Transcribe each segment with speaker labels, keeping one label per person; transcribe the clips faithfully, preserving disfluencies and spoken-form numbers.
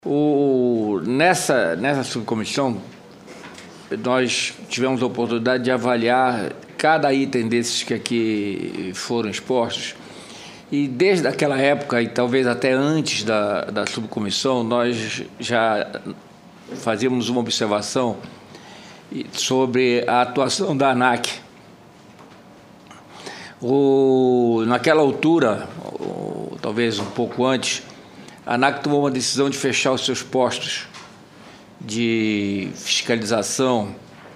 Speaker 1: O, nessa, nessa subcomissão, nós tivemos a oportunidade de avaliar cada item desses que aqui foram expostos. E desde aquela época, e talvez até antes da, da subcomissão, nós já fazíamos uma observação sobre a atuação da ANAC. O, naquela altura, ou talvez um pouco antes, a ANAC tomou uma decisão de fechar os seus postos de fiscalização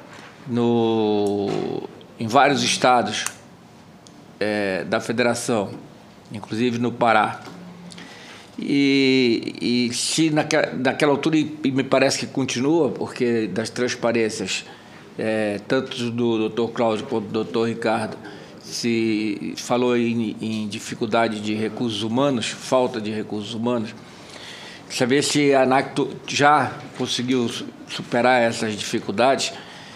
Speaker 1: no, em vários estados é, da federação, inclusive no Pará. E, e se naquela, naquela altura, e, e me parece que continua, porque das transparências, é, tanto do doutor Cláudio quanto do doutor Ricardo, se falou em, em dificuldade de recursos humanos, falta de recursos humanos, saber se a ANAC já conseguiu superar essas dificuldades,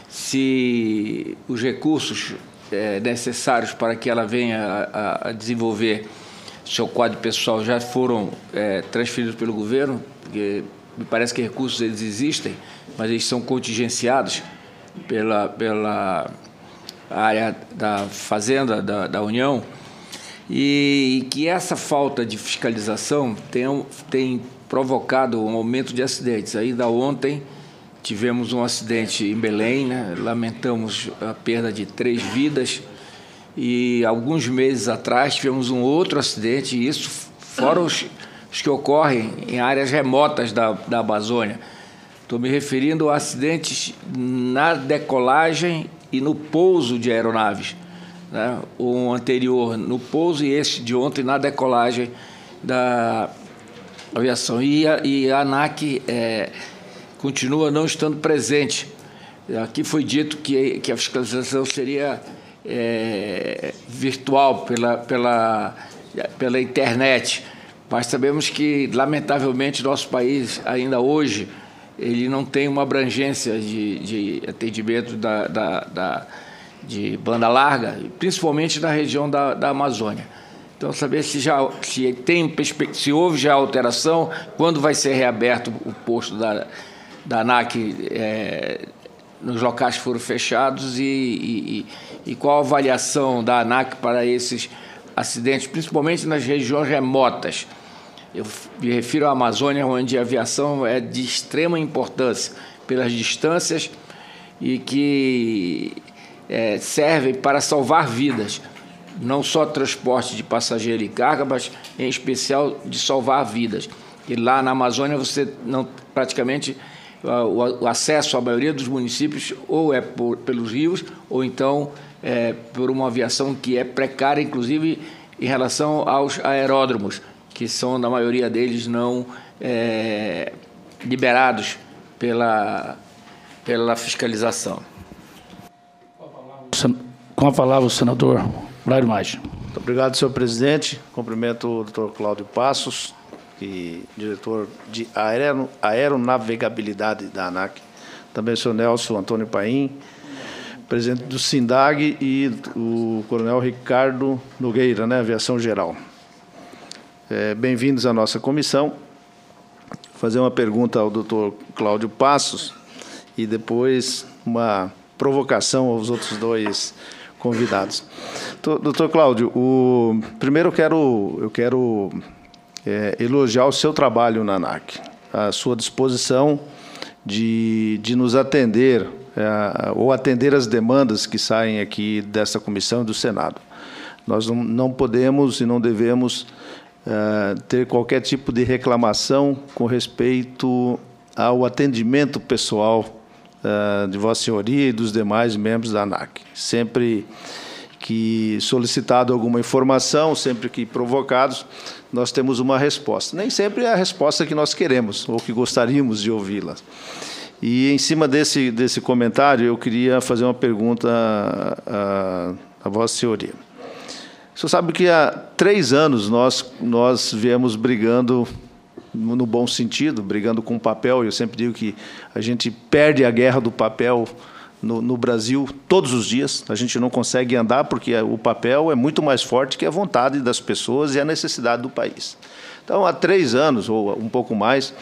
Speaker 1: se os recursos é, necessários para que ela venha a, a desenvolver seu quadro pessoal já foram é, transferidos pelo governo, porque me parece que recursos eles existem, mas eles são contingenciados pela, pela área da Fazenda, da, da União, e, e que essa falta de fiscalização tem, tem provocado um aumento de acidentes. Ainda ontem tivemos um acidente em Belém, né? Lamentamos a perda de três vidas, e alguns meses atrás tivemos um outro acidente, e isso fora os, os que ocorrem em áreas remotas da, da Amazônia. Estou me referindo a acidentes na decolagem e no pouso de aeronaves, né? O anterior no pouso e este de ontem na decolagem da aviação. E a, e a ANAC é, continua não estando presente. Aqui foi dito que, que a fiscalização seria é, virtual, pela, pela, pela internet, mas sabemos que, lamentavelmente, nosso país, ainda hoje, ele não tem uma abrangência de, de atendimento da, da, da, de banda larga, principalmente na região da, da Amazônia. Então, saber se, já, se, tem, se houve já alteração, quando vai ser reaberto o posto da, da ANAC é, nos locais que foram fechados, e, e, e qual a avaliação da ANAC para esses acidentes, principalmente nas regiões remotas. Eu me refiro à Amazônia, onde a aviação é de extrema importância pelas distâncias e que é, servem para salvar vidas, não só transporte de passageiro e carga, mas em especial de salvar vidas. E lá na Amazônia você não praticamente o, o acesso à maioria dos municípios ou é por, pelos rios ou então é por uma aviação que é precária, inclusive em relação aos aeródromos, que são, na maioria deles, não é, liberados pela, pela fiscalização.
Speaker 2: Com a palavra, o senador Lário Maggi.
Speaker 3: Muito obrigado, senhor presidente. Cumprimento o doutor Cláudio Passos, que, diretor de aero, aeronavegabilidade da ANAC. Também o senhor Nelson Antônio Paim, presidente do SINDAG, e o coronel Ricardo Nogueira, né, Aviação Geral. É, bem-vindos à nossa comissão. Vou fazer uma pergunta ao doutor Cláudio Passos e depois uma provocação aos outros dois convidados. Doutor Cláudio, o, primeiro eu quero, eu quero é, elogiar o seu trabalho na ANAC, a sua disposição de, de nos atender, é, ou atender as demandas que saem aqui dessa comissão e do Senado. Nós não, não podemos e não devemos Uh, ter qualquer tipo de reclamação com respeito ao atendimento pessoal uh, de Vossa Senhoria e dos demais membros da ANAC. Sempre que solicitado alguma informação, sempre que provocados, nós temos uma resposta. Nem sempre é a resposta que nós queremos ou que gostaríamos de ouvi-la. E, em cima desse, desse comentário, eu queria fazer uma pergunta a, a, a Vossa Senhoria. O senhor sabe que há três anos nós, nós viemos brigando, no bom sentido, brigando com o papel. Eu sempre digo que a gente perde a guerra do papel no, no Brasil todos os dias. A gente não consegue andar porque o papel é muito mais forte que a vontade das pessoas e a necessidade do país. Então, há três anos, ou um pouco mais,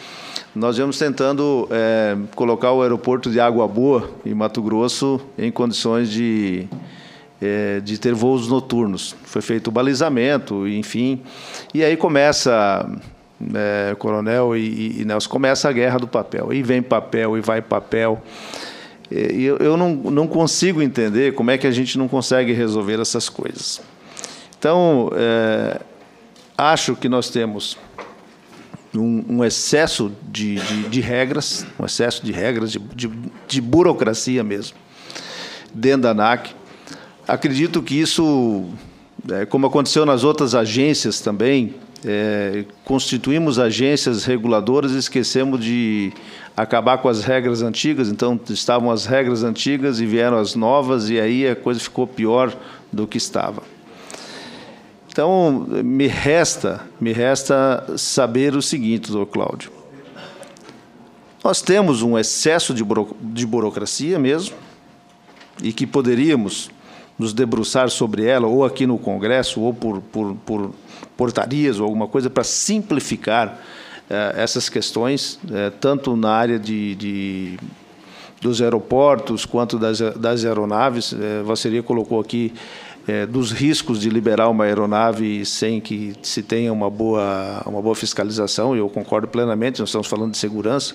Speaker 3: nós viemos tentando é, colocar o aeroporto de Água Boa, em Mato Grosso, em condições de, é, de ter voos noturnos. Foi feito o balizamento, enfim. E aí começa, é, Coronel e, e Nelson, começa a guerra do papel. E vem papel, e vai papel. E eu, eu não, não consigo entender como é que a gente não consegue resolver essas coisas. Então, é, acho que nós temos um, um excesso de, de, de regras, um excesso de regras, de, de, de burocracia mesmo, dentro da ANAC. Acredito que isso, é, como aconteceu nas outras agências também, é, constituímos agências reguladoras e esquecemos de acabar com as regras antigas. Então, estavam as regras antigas e vieram as novas, e aí a coisa ficou pior do que estava. Então, me resta, me resta saber o seguinte, doutor Cláudio. Nós temos um excesso de, buro, de burocracia mesmo, e que poderíamos nos debruçar sobre ela, ou aqui no Congresso, ou por, por, por portarias, ou alguma coisa, para simplificar eh, essas questões, eh, tanto na área de, de, dos aeroportos, quanto das, das aeronaves. Eh, Vasseria colocou aqui É, dos riscos de liberar uma aeronave sem que se tenha uma boa, uma boa fiscalização, e eu concordo plenamente, nós estamos falando de segurança.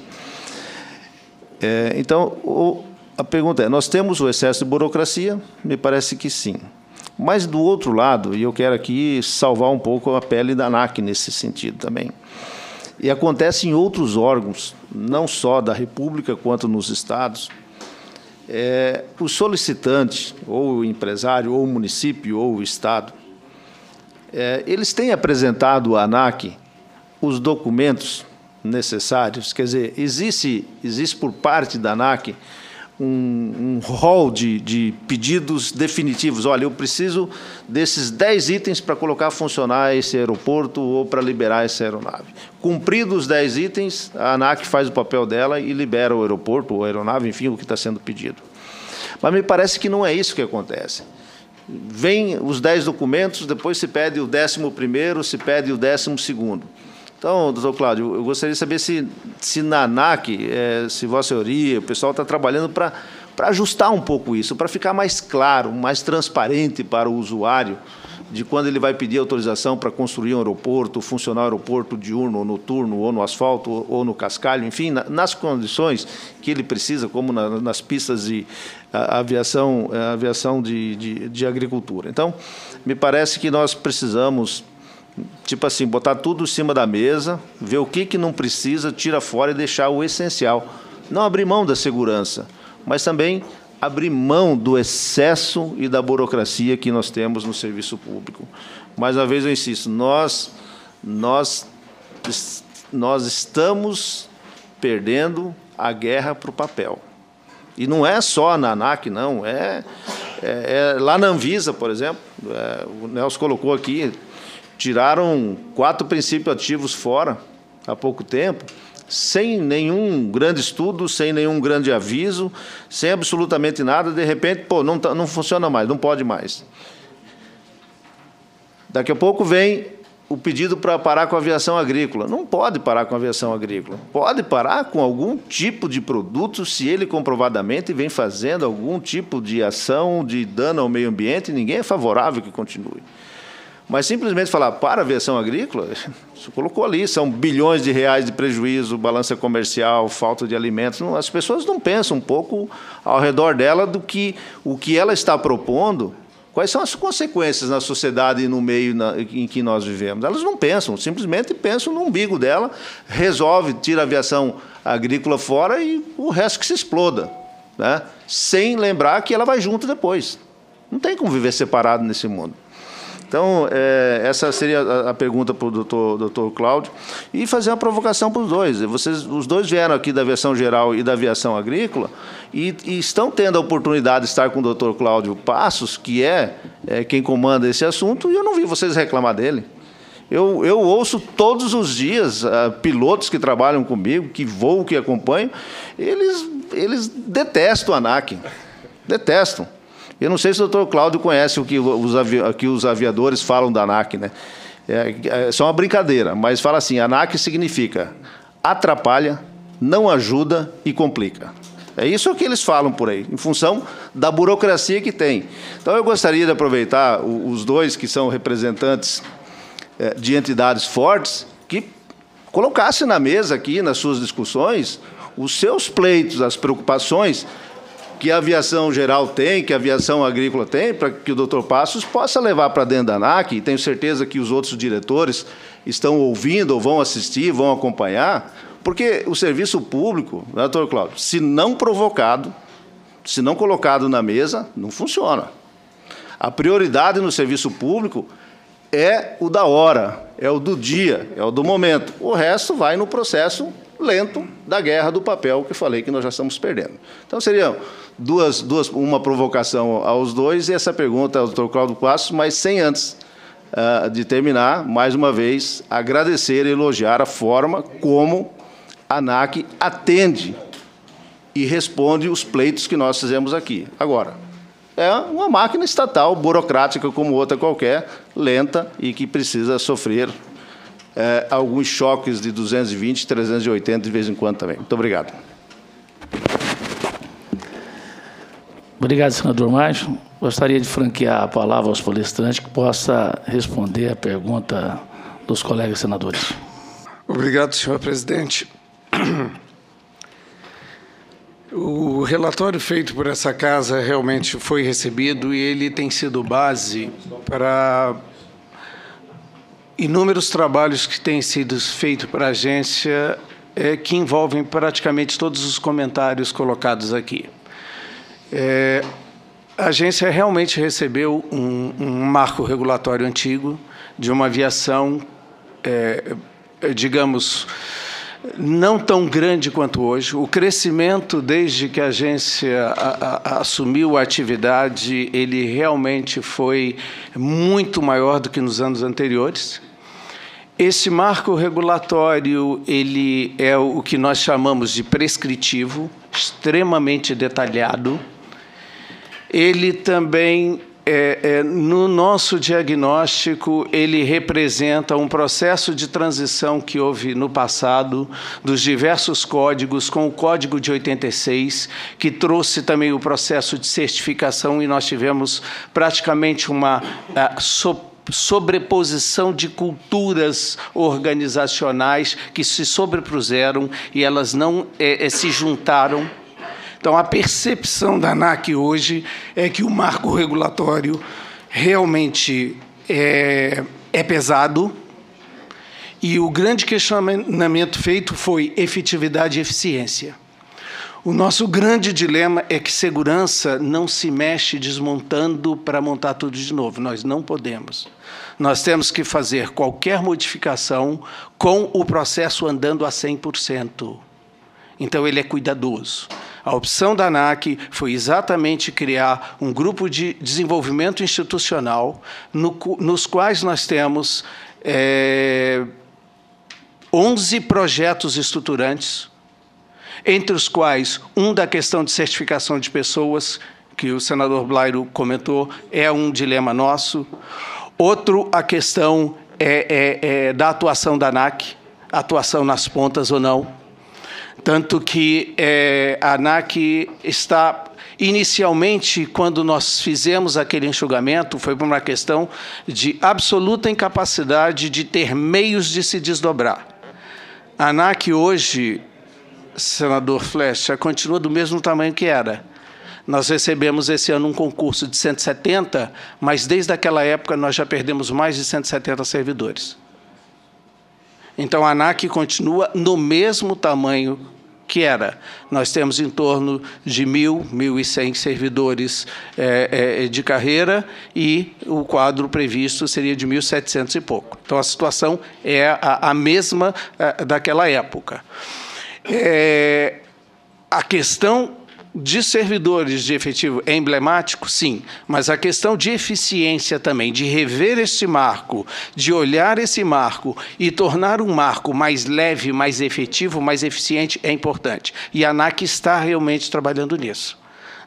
Speaker 3: É, então, o, a pergunta é, nós temos o excesso de burocracia? Me parece que sim. Mas, do outro lado, e eu quero aqui salvar um pouco a pele da ANAC nesse sentido também, e acontece em outros órgãos, não só da República, quanto nos estados. É, o solicitante, ou o empresário, ou o município, ou o Estado, é, eles têm apresentado à ANAC os documentos necessários. Quer dizer, existe, existe por parte da ANAC um, um rol de, de pedidos definitivos. Olha, eu preciso desses dez itens para colocar a funcionar esse aeroporto ou para liberar essa aeronave. Cumpridos os dez itens, a ANAC faz o papel dela e libera o aeroporto ou a aeronave, enfim, o que está sendo pedido. Mas me parece que não é isso que acontece. Vem os dez documentos, depois se pede o décimo primeiro, se pede o décimo segundo. Então, doutor Cláudio, eu gostaria de saber se, se na ANAC, é, se Vossa Senhoria, o pessoal está trabalhando para para ajustar um pouco isso, para ficar mais claro, mais transparente para o usuário, de quando ele vai pedir autorização para construir um aeroporto, funcionar um aeroporto diurno ou noturno, ou no asfalto, ou, ou no cascalho, enfim, na, nas condições que ele precisa, como na, nas pistas de a, aviação, a aviação de, de, de agricultura. Então, me parece que nós precisamos, tipo assim, botar tudo em cima da mesa, ver o que, que não precisa, tira fora e deixar o essencial. Não abrir mão da segurança, mas também abrir mão do excesso e da burocracia que nós temos no serviço público. Mais uma vez eu insisto, nós, nós, nós estamos perdendo a guerra para o papel. E não é só na ANAC, não, é, é, é lá na Anvisa, por exemplo, é, o Nelson colocou aqui, tiraram quatro princípios ativos fora há pouco tempo, sem nenhum grande estudo, sem nenhum grande aviso, sem absolutamente nada, de repente, pô, não, tá, não funciona mais, não pode mais. Daqui a pouco vem o pedido para parar com a aviação agrícola. Não pode parar com a aviação agrícola. Pode parar com algum tipo de produto, se ele comprovadamente vem fazendo algum tipo de ação de dano ao meio ambiente, ninguém é favorável que continue. Mas simplesmente falar para a aviação agrícola, você colocou ali, são bilhões de reais de prejuízo, balança comercial, falta de alimentos. Não, as pessoas não pensam um pouco ao redor dela do que o que ela está propondo, quais são as consequências na sociedade e no meio na, em que nós vivemos. Elas não pensam, simplesmente pensam no umbigo dela, resolve, tira a aviação agrícola fora e o resto que se exploda, né? Sem lembrar que ela vai junto depois. Não tem como viver separado nesse mundo. Então, é, essa seria a, a pergunta para o doutor, doutor Cláudio. E fazer uma provocação para os dois. Vocês, os dois vieram aqui da aviação geral e da aviação agrícola e, e estão tendo a oportunidade de estar com o doutor Cláudio Passos, que é, é quem comanda esse assunto, e eu não vi vocês reclamar dele. Eu, eu ouço todos os dias uh, pilotos que trabalham comigo, que voam, que acompanham, eles, eles detestam a ANAC. Detestam. Eu não sei se o doutor Cláudio conhece o que os, avi que os aviadores falam da ANAC, né? É, é só uma brincadeira, mas fala assim, ANAC significa atrapalha, não ajuda e complica. É isso que eles falam por aí, em função da burocracia que tem. Então, eu gostaria de aproveitar os dois que são representantes de entidades fortes, que colocassem na mesa aqui, nas suas discussões, os seus pleitos, as preocupações que a aviação geral tem, que a aviação agrícola tem, para que o doutor Passos possa levar para dentro da ANAC, e tenho certeza que os outros diretores estão ouvindo ou vão assistir, vão acompanhar, porque o serviço público, né, doutor Cláudio, se não provocado, se não colocado na mesa, não funciona. A prioridade no serviço público é o da hora, é o do dia, é o do momento. O resto vai no processo lento da guerra do papel, que eu falei que nós já estamos perdendo. Então, seriam duas, duas, uma provocação aos dois e essa pergunta ao doutor Cláudio Passos, mas sem antes uh, de terminar, mais uma vez, agradecer e elogiar a forma como a ANAC atende e responde os pleitos que nós fizemos aqui. Agora, é uma máquina estatal, burocrática como outra qualquer, lenta e que precisa sofrer é, alguns choques de duzentos e vinte, trezentos e oitenta de vez em quando também. Muito obrigado.
Speaker 2: Obrigado, senador Márcio. Gostaria de franquear a palavra aos palestrantes que possa responder a pergunta dos colegas senadores.
Speaker 4: Obrigado, senhor presidente. O relatório feito por essa casa realmente foi recebido e ele tem sido base para inúmeros trabalhos que têm sido feitos para a agência, é, que envolvem praticamente todos os comentários colocados aqui. É, a agência realmente recebeu um, um marco regulatório antigo de uma aviação, é, digamos, não tão grande quanto hoje. O crescimento, desde que a agência a, a, assumiu a atividade, ele realmente foi muito maior do que nos anos anteriores. Esse marco regulatório, ele é o que nós chamamos de prescritivo, extremamente detalhado. Ele também É, é, no nosso diagnóstico, ele representa um processo de transição que houve no passado, dos diversos códigos, com o Código de oitenta e seis, que trouxe também o processo de certificação, e nós tivemos praticamente uma a, so, sobreposição de culturas organizacionais que se sobrepuseram e elas não é, é, se juntaram. Então, a percepção da ANAC hoje é que o marco regulatório realmente é, é pesado, e o grande questionamento feito foi efetividade e eficiência. O nosso grande dilema é que segurança não se mexe desmontando para montar tudo de novo. Nós não podemos. Nós temos que fazer qualquer modificação com o processo andando a cem por cento. Então, ele é cuidadoso. A opção da ANAC foi exatamente criar um grupo de desenvolvimento institucional, no, nos quais nós temos é, onze projetos estruturantes, entre os quais um da questão de certificação de pessoas, que o senador Blairo comentou, é um dilema nosso. Outro, a questão é, é, é da atuação da ANAC, atuação nas pontas ou não. Tanto que é, a ANAC está, inicialmente, quando nós fizemos aquele enxugamento, foi por uma questão de absoluta incapacidade de ter meios de se desdobrar. A ANAC hoje, senador Flecha, continua do mesmo tamanho que era. Nós recebemos esse ano um concurso de cento e setenta, mas desde aquela época nós já perdemos mais de cento e setenta servidores. Então, a ANAC continua no mesmo tamanho que era. Nós temos em torno de mil, mil e cem servidores é, é, de carreira, e o quadro previsto seria de mil e setecentos e pouco. Então, a situação é a, a mesma é, daquela época. É, a questão de servidores de efetivo é emblemático, sim, mas a questão de eficiência também, de rever esse marco, de olhar esse marco e tornar um marco mais leve, mais efetivo, mais eficiente, é importante. E a ANAC está realmente trabalhando nisso.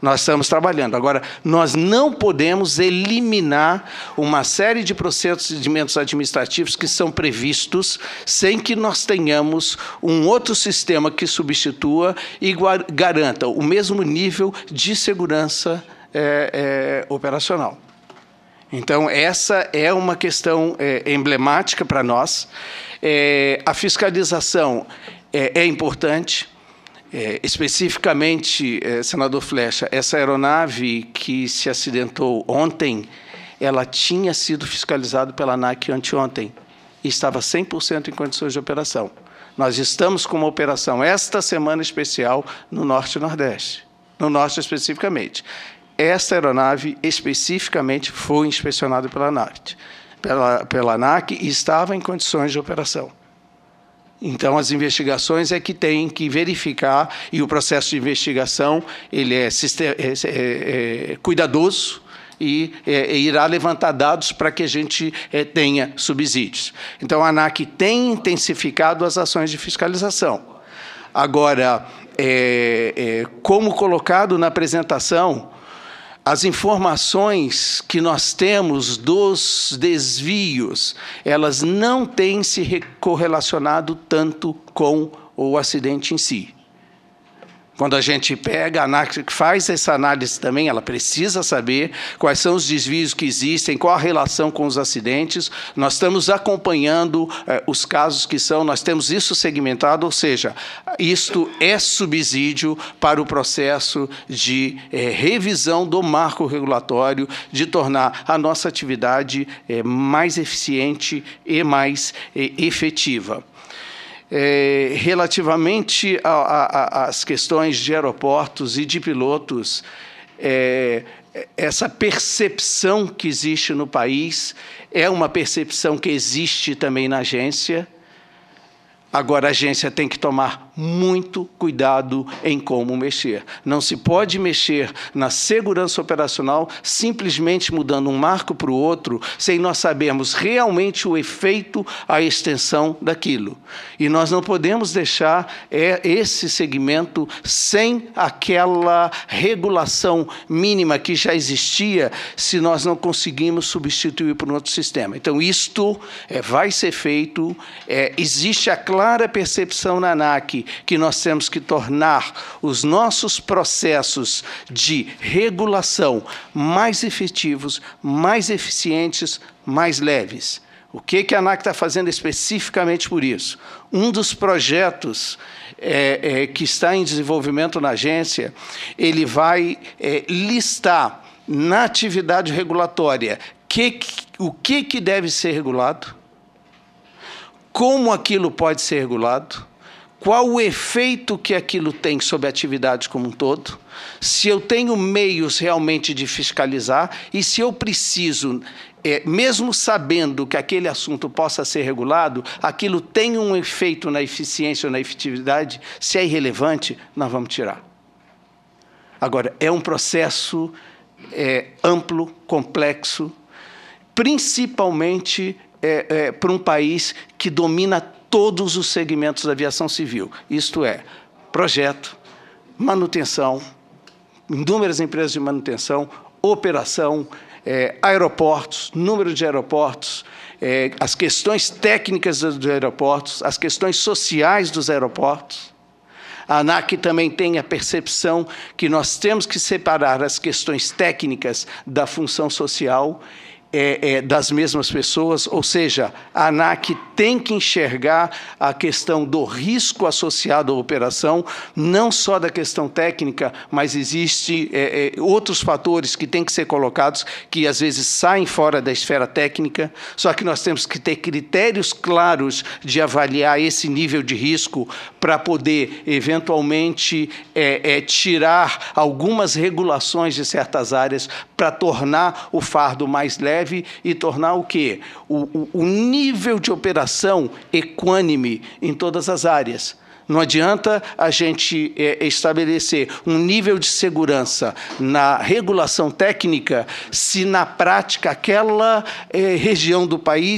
Speaker 4: Nós estamos trabalhando. Agora, nós não podemos eliminar uma série de procedimentos administrativos que são previstos sem que nós tenhamos um outro sistema que substitua e garanta o mesmo nível de segurança é, é, operacional. Então, essa é uma questão é, emblemática para nós. É, a fiscalização é, é importante. É, especificamente, é, senador Flecha, essa aeronave que se acidentou ontem, ela tinha sido fiscalizada pela ANAC anteontem e estava cem por cento em condições de operação. Nós estamos com uma operação esta semana especial no Norte e Nordeste, no Norte especificamente. Esta aeronave especificamente foi inspecionada pela ANAC, pela, pela ANAC e estava em condições de operação. Então, as investigações é que têm que verificar, e o processo de investigação ele é, é, é, é cuidadoso e é, irá levantar dados para que a gente é, tenha subsídios. Então, a ANAC tem intensificado as ações de fiscalização. Agora, é, é, como colocado na apresentação, as informações que nós temos dos desvios, elas não têm se correlacionado tanto com o acidente em si. Quando a gente pega, a ANAC faz essa análise também, ela precisa saber quais são os desvios que existem, qual a relação com os acidentes. Nós estamos acompanhando eh, os casos que são, nós temos isso segmentado, ou seja, isto é subsídio para o processo de eh, revisão do marco regulatório, de tornar a nossa atividade eh, mais eficiente e mais eh, efetiva. É, relativamente às questões de aeroportos e de pilotos, é, essa percepção que existe no país é uma percepção que existe também na agência. Agora, a agência tem que tomar muito cuidado em como mexer. Não se pode mexer na segurança operacional simplesmente mudando um marco para o outro, sem nós sabermos realmente o efeito, a extensão daquilo. E nós não podemos deixar é, esse segmento sem aquela regulação mínima que já existia, se nós não conseguimos substituir por um outro sistema. Então, isto é, vai ser feito, é, existe a clara percepção na ANAC que nós temos que tornar os nossos processos de regulação mais efetivos, mais eficientes, mais leves. O que, que a ANAC está fazendo especificamente por isso? Um dos projetos é, é, que está em desenvolvimento na agência, ele vai é, listar na atividade regulatória que, o que, que deve ser regulado, como aquilo pode ser regulado, qual o efeito que aquilo tem sobre a atividade como um todo, se eu tenho meios realmente de fiscalizar e se eu preciso, é, mesmo sabendo que aquele assunto possa ser regulado, aquilo tem um efeito na eficiência ou na efetividade, se é irrelevante, nós vamos tirar. Agora, é um processo é, amplo, complexo, principalmente é, é, para um país que domina todos os segmentos da aviação civil, isto é, projeto, manutenção, inúmeras empresas de manutenção, operação, é, aeroportos, número de aeroportos, é, as questões técnicas dos aeroportos, as questões sociais dos aeroportos. A ANAC também tem a percepção que nós temos que separar as questões técnicas da função social É, é, das mesmas pessoas, ou seja, a ANAC tem que enxergar a questão do risco associado à operação, não só da questão técnica, mas existem é, é, outros fatores que têm que ser colocados, que às vezes saem fora da esfera técnica, só que nós temos que ter critérios claros de avaliar esse nível de risco para poder, eventualmente, é, é, tirar algumas regulações de certas áreas para tornar o fardo mais leve e tornar o quê? O, o, o nível de operação equânime em todas as áreas. Não adianta a gente é, estabelecer um nível de segurança na regulação técnica se, na prática, aquela é, região do país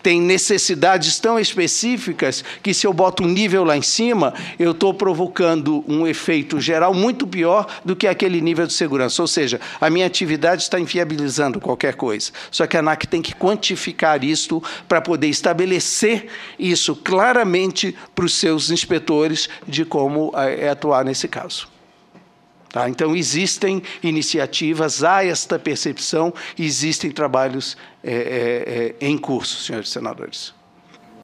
Speaker 4: tem necessidades tão específicas que, se eu boto um nível lá em cima, eu estou provocando um efeito geral muito pior do que aquele nível de segurança. Ou seja, a minha atividade está inviabilizando qualquer coisa. Só que a ANAC tem que quantificar isto para poder estabelecer isso claramente para os seus inspetores de como é, atuar nesse caso. Tá? Então, existem iniciativas, há esta percepção, existem trabalhos é, é, é, em curso, senhores senadores.